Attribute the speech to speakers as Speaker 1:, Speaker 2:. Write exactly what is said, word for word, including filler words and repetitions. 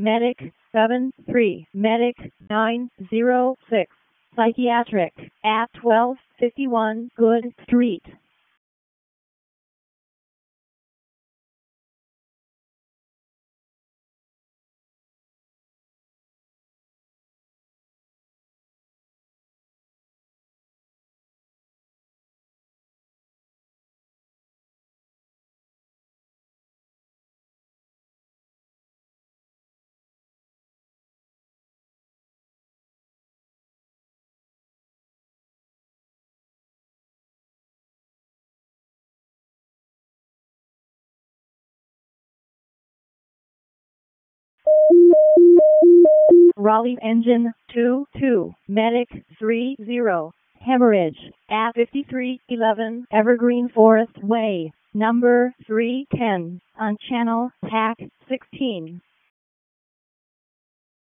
Speaker 1: Medic seven three, Medic nine zero six, Psychiatric at twelve fifty-one Good Street. Raleigh Engine two two, Medic three zero, Hemorrhage at fifty-three eleven Evergreen Forest Way, number three ten, on channel T A C sixteen.